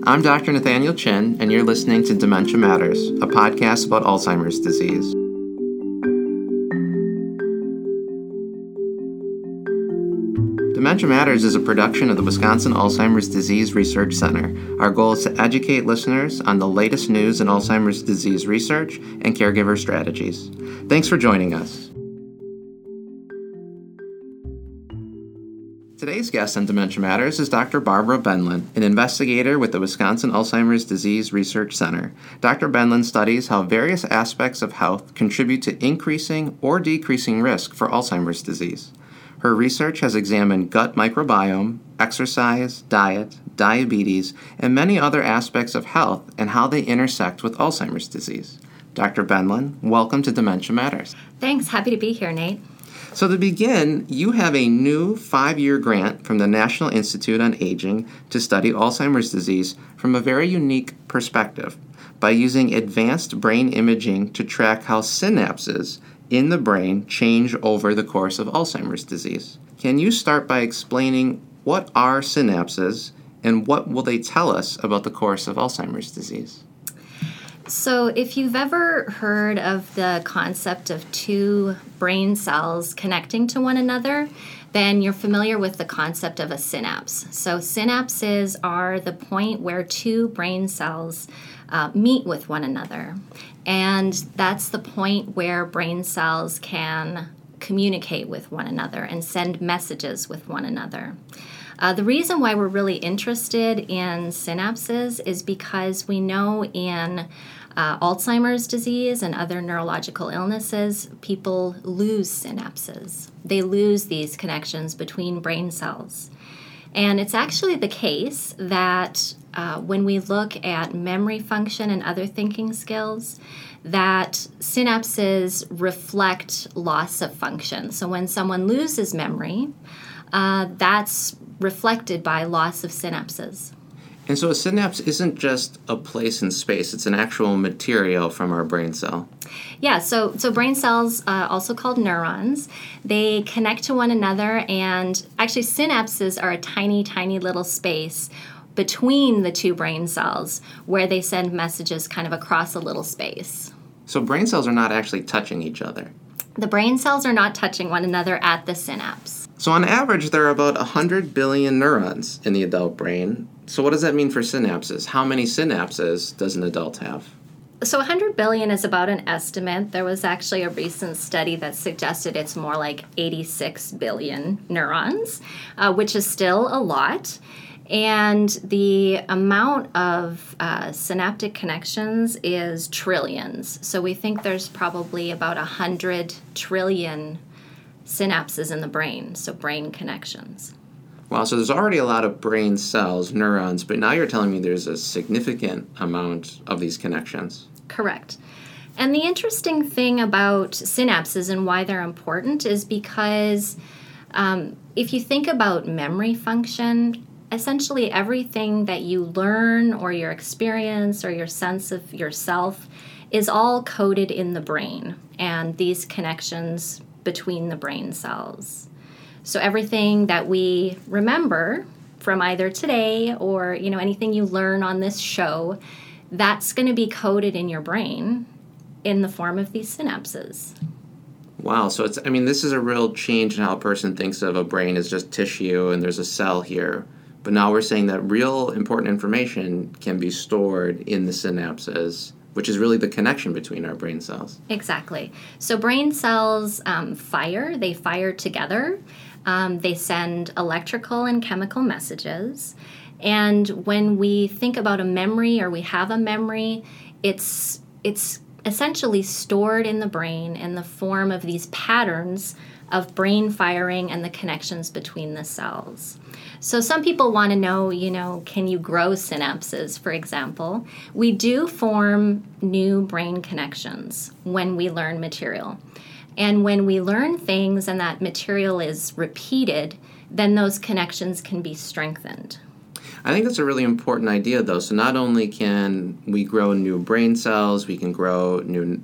I'm Dr. Nathaniel Chin, and you're listening to Dementia Matters, a podcast about Alzheimer's disease. Dementia Matters is a production of the Wisconsin Alzheimer's Disease Research Center. Our goal is to educate listeners on the latest news in Alzheimer's disease research and caregiver strategies. Thanks for joining us. Today's guest on Dementia Matters is Dr. Barbara Benlin, an investigator with the Wisconsin Alzheimer's Disease Research Center. Dr. Benlin studies how various aspects of health contribute to increasing or decreasing risk for Alzheimer's disease. Her research has examined gut microbiome, exercise, diet, diabetes, and many other aspects of health and how they intersect with Alzheimer's disease. Dr. Benlin, welcome to Dementia Matters. Thanks. Happy to be here, Nate. So to begin, you have a new 5-year grant from the National Institute on Aging to study Alzheimer's disease from a very unique perspective by using advanced brain imaging to track how synapses in the brain change over the course of Alzheimer's disease. Can you start by explaining what are synapses and what will they tell us about the course of Alzheimer's disease? So if you've ever heard of the concept of two brain cells connecting to one another, then you're familiar with the concept of a synapse. So synapses are the point where two brain cells meet with one another. And that's the point where brain cells can communicate with one another and send messages with one another. The reason why we're really interested in synapses is because we know in Alzheimer's disease and other neurological illnesses, people lose synapses. They lose these connections between brain cells. And it's actually the case that when we look at memory function and other thinking skills, that synapses reflect loss of function. So when someone loses memory, that's reflected by loss of synapses. And so a synapse isn't just a place in space, it's an actual material from our brain cell. Yeah, so brain cells, also called neurons, they connect to one another, and actually synapses are a tiny, tiny little space between the two brain cells where they send messages kind of across a little space. So brain cells are not actually touching each other. The brain cells are not touching one another at the synapse. So on average, there are about 100 billion neurons in the adult brain. So what does that mean for synapses? How many synapses does an adult have? So 100 billion is about an estimate. There was actually a recent study that suggested it's more like 86 billion neurons, which is still a lot. And the amount of synaptic connections is trillions. So we think there's probably about 100 trillion synapses in the brain, so brain connections. Wow, so there's already a lot of brain cells, neurons, but now you're telling me there's a significant amount of these connections. Correct. And the interesting thing about synapses and why they're important is because if you think about memory function, essentially everything that you learn or your experience or your sense of yourself is all coded in the brain and these connections between the brain cells. So everything that we remember from either today or, anything you learn on this show, that's going to be coded in your brain in the form of these synapses. Wow, so this is a real change in how a person thinks of a brain as just tissue and there's a cell here. But now we're saying that real important information can be stored in the synapses, which is really the connection between our brain cells. Exactly. So brain cells they fire together. They send electrical and chemical messages. And when we think about a memory or we have a memory, it's essentially stored in the brain in the form of these patterns of brain firing and the connections between the cells. So some people want to know, can you grow synapses, for example? We do form new brain connections when we learn material. And when we learn things and that material is repeated, then those connections can be strengthened. I think that's a really important idea, though. So not only can we grow new brain cells, we can grow new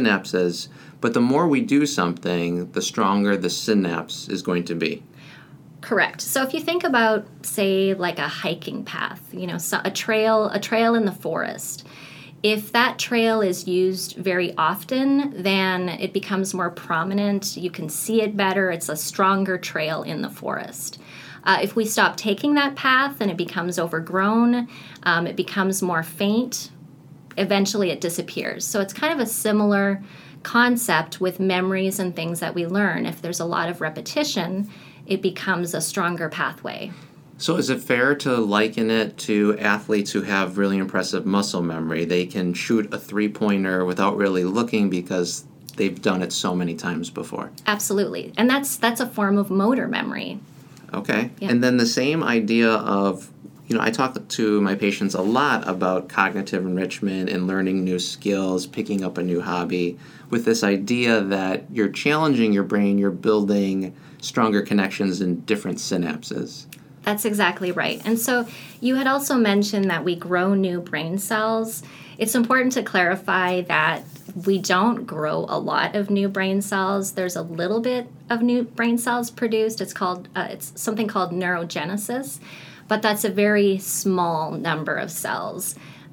synapses, but the more we do something, the stronger the synapse is going to be. Correct. So if you think about, say, like a hiking path, so a trail in the forest, if that trail is used very often, then it becomes more prominent. You can see it better. It's a stronger trail in the forest. If we stop taking that path, then it becomes overgrown. It becomes more faint. Eventually, it disappears. So it's kind of a similar concept with memories and things that we learn. If there's a lot of repetition, it becomes a stronger pathway. So is it fair to liken it to athletes who have really impressive muscle memory? They can shoot a three-pointer without really looking because they've done it so many times before. Absolutely. And that's a form of motor memory. Okay. Yeah. And then the same idea of, I talk to my patients a lot about cognitive enrichment and learning new skills, picking up a new hobby, with this idea that you're challenging your brain, you're building stronger connections in different synapses. That's exactly right. And so you had also mentioned that we grow new brain cells. It's important to clarify that we don't grow a lot of new brain cells. There's a little bit of new brain cells produced. It's something called neurogenesis, but that's a very small number of cells.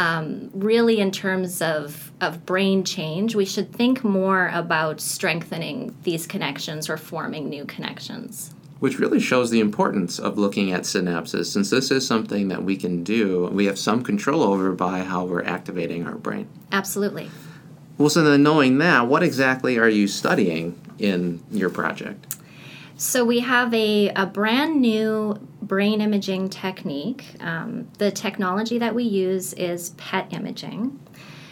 Really, in terms of brain change, we should think more about strengthening these connections or forming new connections. Which really shows the importance of looking at synapses, since this is something that we can do, we have some control over by how we're activating our brain. Absolutely. Well, so then knowing that, what exactly are you studying in your project? So we have a brand new brain imaging technique. The technology that we use is PET imaging.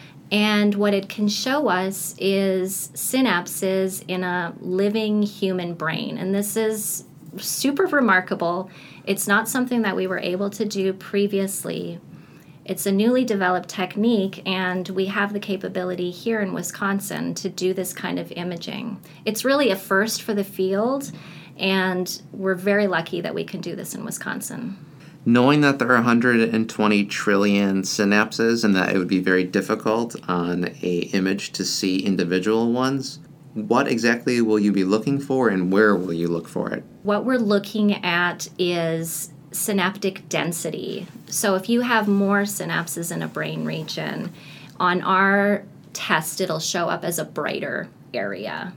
And what it can show us is synapses in a living human brain. And this is super remarkable. It's not something that we were able to do previously. It's a newly developed technique, and we have the capability here in Wisconsin to do this kind of imaging. It's really a first for the field, and we're very lucky that we can do this in Wisconsin. Knowing that there are 120 trillion synapses and that it would be very difficult on an image to see individual ones, what exactly will you be looking for and where will you look for it? What we're looking at is synaptic density. So if you have more synapses in a brain region, on our test it'll show up as a brighter area.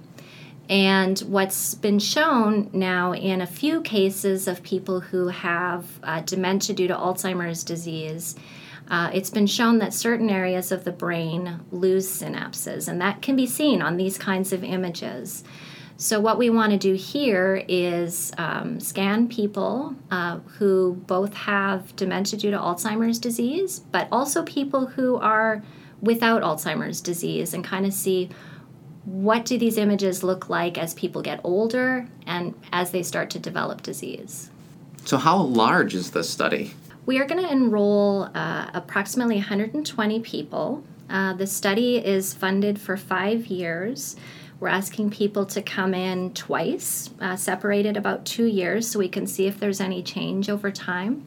And what's been shown now in a few cases of people who have dementia due to Alzheimer's disease, it's been shown that certain areas of the brain lose synapses, and that can be seen on these kinds of images. So what we want to do here is scan people who both have dementia due to Alzheimer's disease, but also people who are without Alzheimer's disease, and kind of see what do these images look like as people get older and as they start to develop disease. So how large is this study? We are going to enroll approximately 120 people. The study is funded for 5 years. We're asking people to come in twice, separated about 2 years, so we can see if there's any change over time.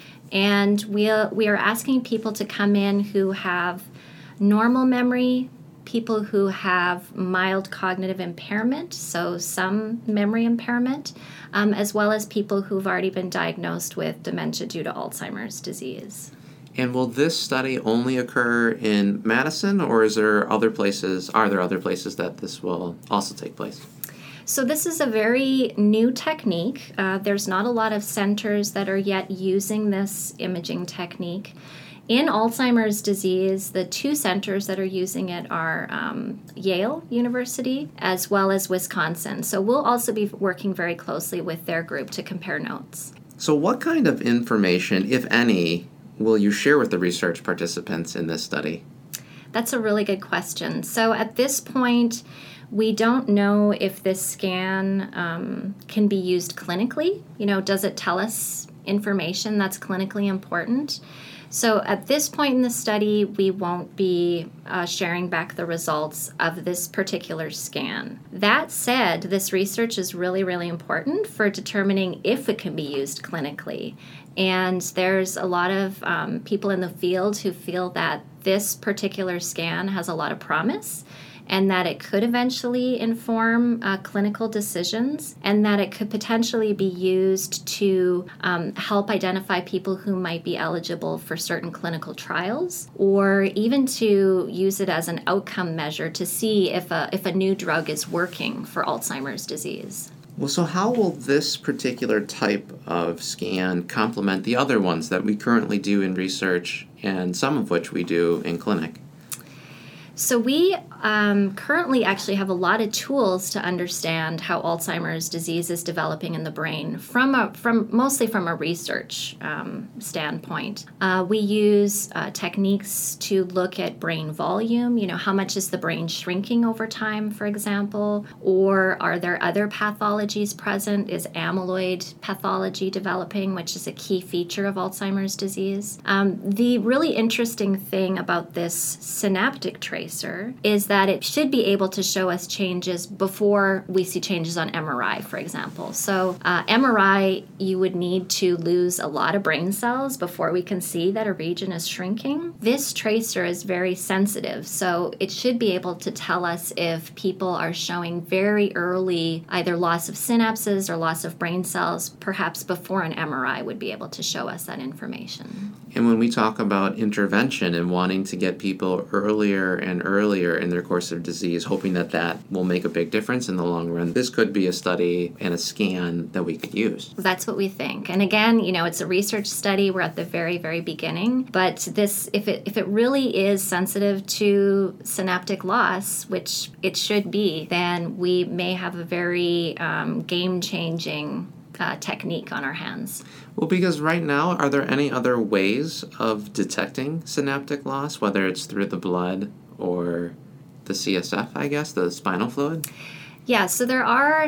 And we are asking people to come in who have normal memory, people who have mild cognitive impairment, so some memory impairment, as well as people who've already been diagnosed with dementia due to Alzheimer's disease. And will this study only occur in Madison, or are there other places that this will also take place? So this is a very new technique. There's not a lot of centers that are yet using this imaging technique. In Alzheimer's disease, the 2 centers that are using it are Yale University as well as Wisconsin. So we'll also be working very closely with their group to compare notes. So what kind of information, if any, will you share with the research participants in this study? That's a really good question. So at this point, we don't know if this scan can be used clinically. Does it tell us information that's clinically important? So at this point in the study, we won't be sharing back the results of this particular scan. That said, this research is really, really important for determining if it can be used clinically. And there's a lot of people in the field who feel that this particular scan has a lot of promise and that it could eventually inform clinical decisions, and that it could potentially be used to help identify people who might be eligible for certain clinical trials, or even to use it as an outcome measure to see if a new drug is working for Alzheimer's disease. Well, so how will this particular type of scan complement the other ones that we currently do in research and some of which we do in clinic? So we currently actually have a lot of tools to understand how Alzheimer's disease is developing in the brain mostly from a research standpoint. We use techniques to look at brain volume. How much is the brain shrinking over time, for example? Or are there other pathologies present? Is amyloid pathology developing, which is a key feature of Alzheimer's disease? The really interesting thing about this synaptic tracer is that it should be able to show us changes before we see changes on MRI, for example. So MRI, you would need to lose a lot of brain cells before we can see that a region is shrinking. This tracer is very sensitive, so it should be able to tell us if people are showing very early either loss of synapses or loss of brain cells, perhaps before an MRI would be able to show us that information. And when we talk about intervention and wanting to get people earlier and earlier in their course of disease, hoping that that will make a big difference in the long run, this could be a study and a scan that we could use. That's what we think. And again, it's a research study. We're at the very, very beginning. But this, if it really is sensitive to synaptic loss, which it should be, then we may have a very game-changing technique on our hands. Well, because right now, are there any other ways of detecting synaptic loss, whether it's through the blood or the CSF, I guess, the spinal fluid? Yeah, so there are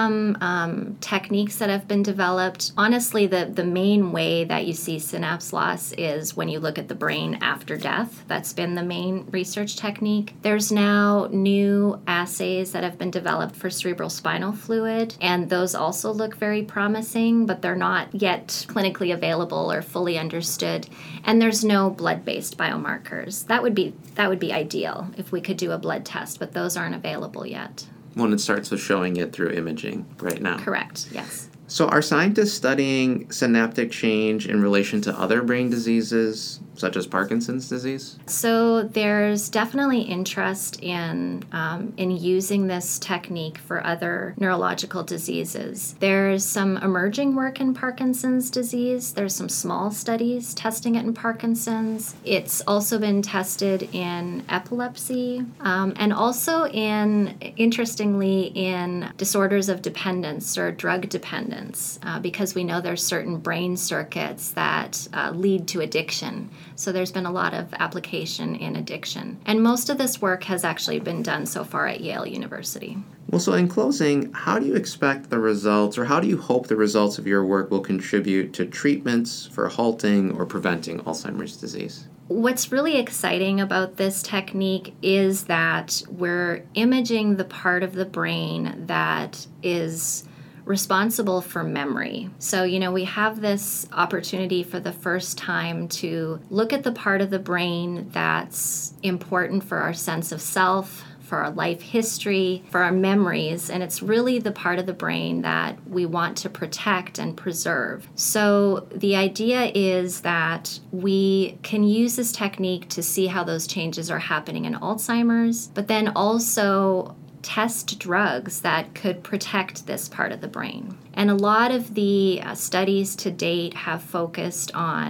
some techniques that have been developed. Honestly, the main way that you see synapse loss is when you look at the brain after death. That's been the main research technique. There's now new assays that have been developed for cerebral spinal fluid, and those also look very promising, but they're not yet clinically available or fully understood. And there's no blood-based biomarkers. That would be ideal if we could do a blood test, but those aren't available yet. When it starts with showing it through imaging right now. Correct, yes. So are scientists studying synaptic change in relation to other brain diseases, such as Parkinson's disease? So there's definitely interest in using this technique for other neurological diseases. There's some emerging work in Parkinson's disease. There's some small studies testing it in Parkinson's. It's also been tested in epilepsy and also interestingly, in disorders of dependence or drug dependence. Because we know there's certain brain circuits that lead to addiction. So there's been a lot of application in addiction. And most of this work has actually been done so far at Yale University. Well, so in closing, how do you expect the results, or how do you hope the results of your work will contribute to treatments for halting or preventing Alzheimer's disease? What's really exciting about this technique is that we're imaging the part of the brain that is responsible for memory. So, we have this opportunity for the first time to look at the part of the brain that's important for our sense of self, for our life history, for our memories, and it's really the part of the brain that we want to protect and preserve. So the idea is that we can use this technique to see how those changes are happening in Alzheimer's, but then also test drugs that could protect this part of the brain. And a lot of the studies to date have focused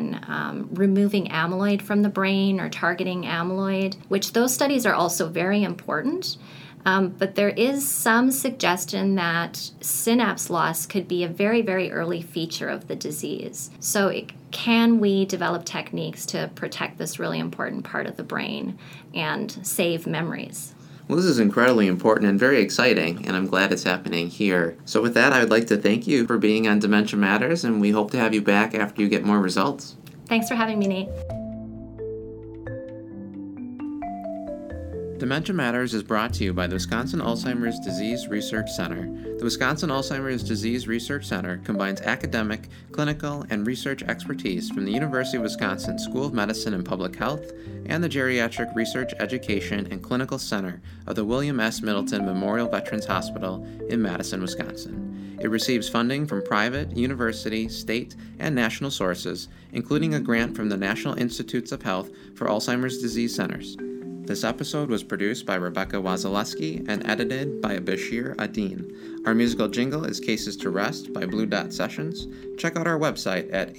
on removing amyloid from the brain or targeting amyloid, which those studies are also very important. But there is some suggestion that synapse loss could be a very, very early feature of the disease. So can we develop techniques to protect this really important part of the brain and save memories? Well, this is incredibly important and very exciting, and I'm glad it's happening here. So with that, I would like to thank you for being on Dementia Matters, and we hope to have you back after you get more results. Thanks for having me, Nate. Dementia Matters is brought to you by the Wisconsin Alzheimer's Disease Research Center. The Wisconsin Alzheimer's Disease Research Center combines academic, clinical, and research expertise from the University of Wisconsin School of Medicine and Public Health and the Geriatric Research Education and Clinical Center of the William S. Middleton Memorial Veterans Hospital in Madison, Wisconsin. It receives funding from private, university, state, and national sources, including a grant from the National Institutes of Health for Alzheimer's Disease Centers. This episode was produced by Rebecca Wazaleski and edited by Bashir Adin. Our musical jingle is Cases to Rest by Blue Dot Sessions. Check out our website at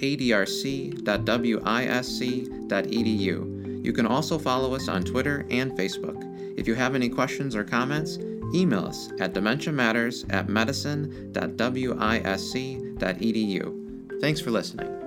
adrc.wisc.edu. You can also follow us on Twitter and Facebook. If you have any questions or comments, email us at dementiamatters@medicine.wisc.edu. Thanks for listening.